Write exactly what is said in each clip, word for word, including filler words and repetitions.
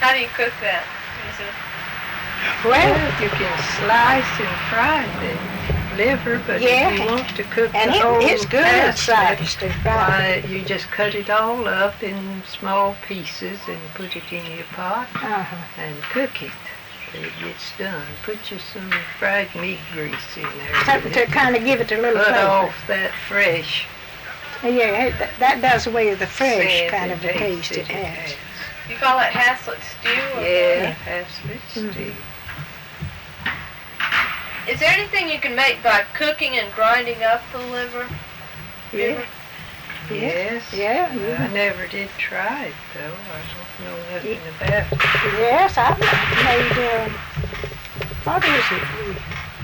How do you cook that? Is it... Well, you can slice and fry the liver, but yeah. if you want to cook and the it, whole it's good aspect, sliced and fried. why, you just cut it all up in small pieces and put it in your pot Uh-huh. and cook it till it gets done. Put you some fried meat grease in there. Something to kind of give it a little Cut flavor. off that fresh. Yeah, that, that does away with the fresh scent kind and of a taste that it has. You call it haslet stew? Or Yeah, half-split Mhm. stew. Is there anything you can make by cooking and grinding up the liver? Yeah. Yes. Yeah. I yeah. never did try it though. I don't know nothing about it. Yes, I've made, um, what is it?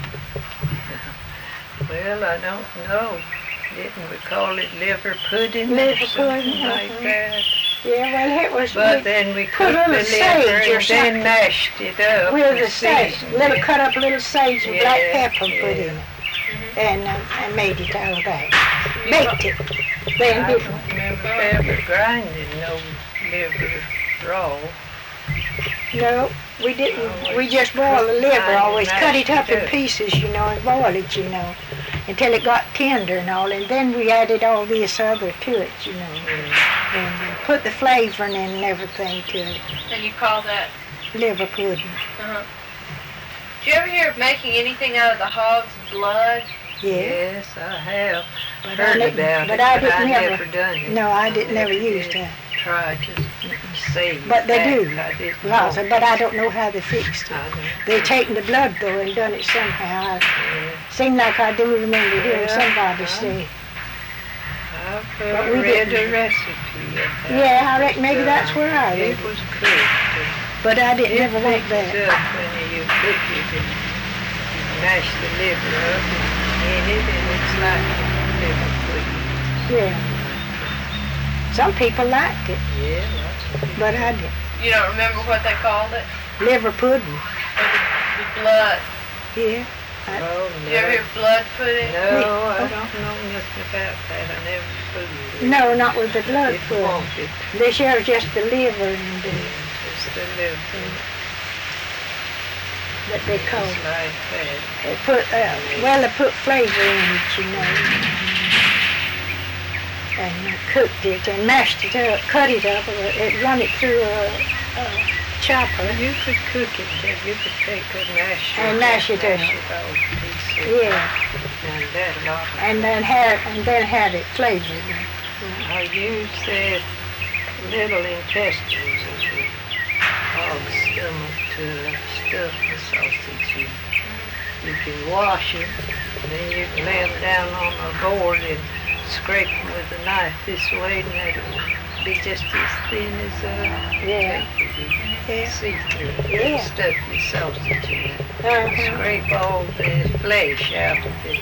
Well, I don't know. Didn't we call it liver pudding? or Liver something pudding, like uh-huh. that. Yeah, well, it was But with, then we put a cooked the little liver sage or and something. then mashed it up. with and the sage, seasoned little it. cut up little sage and black Yeah, pepper put yeah. in it. And uh, I made it out of that. You Baked it. Then I did don't remember ever grinding no liver raw. No, we didn't. We just boiled the liver, always cut it up in pieces, you know, and boil it, you know, until it got tender and all. And then we added all this other to it, you know, Mm. and uh, put the flavoring in and everything to it. And you call that? Liver pudding. Uh-huh. Did you ever hear of making anything out of the hog's blood? Yeah. Yes, I have But heard I about didn't, it, but I but I didn't never. never done it. No, I didn't never never use did that. Try to say But they that. do. I didn't Lots know. of, but I don't know how they fixed it. I don't They taken the blood though and done it somehow. I know. seem like I do remember hearing Yeah, somebody I- say. I've But uh, we read didn't. a recipe of that. Yeah, I reckon maybe Uh, that's where I read It it. was cooked. But I didn't It ever want mixed that. up when you cook it and you mash the liver up in it and it's like liver pudding. Yeah. Some people liked it, Yeah, lots of people. but I didn't. You don't remember what they called it? Liver pudding. Or the, the blood? Yeah. Oh, Did you ever no. hear blood pudding? No, I Oh. don't know nothing about that. I never fooled. No, not with the blood It pudding. wanted. They share just the liver and the, Just a little. what they call Just it. like that. They put, uh, well, they put flavor in it, you know. And uh, cooked it and mashed it up, cut it up, or it run it through a, a chopper. You could cook it, then you could take a mash And mash it mash up. it all to pieces. Yeah, And that lot. and then had and then had it flavored. I use the little intestines of the hog's stomach to stuff the sausage in. You can wash them, then you can lay them down on a board and scrape them with a knife this way, and it'll be just as thin as a Yeah. Yeah. see-through. Yeah. Stuff the sausage in it. Uh-huh. Scrape all the flesh out of the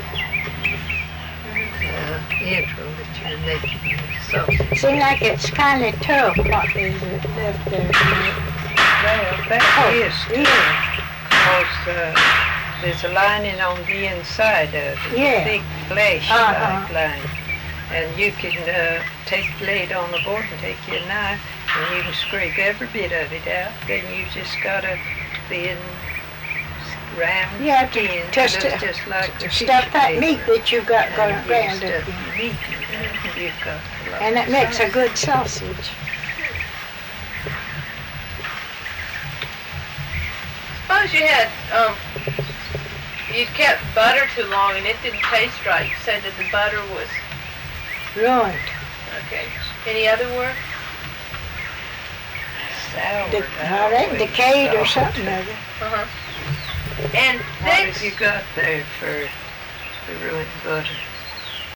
uh, intro that you're making the sausage. Seems like it's kind of tough what they left there. Well, that Oh, is true, yeah. because uh, there's a lining on the inside of it, Yeah. a thick flesh Uh-huh. like line. And you can uh, take, lay it on the board and take your knife, and you can scrape every bit of it out. Then you just got a thin, round Yeah, to- skin, just looks to- just like To a stuff fish that paper. meat that you've got going And you ground up stuff in. the meat in there, and you've got a lot And of it makes a sausage. good sausage. Suppose you had, um, you kept butter too long and it didn't taste right. You said that the butter was, Ruined. okay. Any other word? Sour, De- I I reckon always decayed or thought. something of it. Uh-huh. And What things, have you got there for the ruined butter?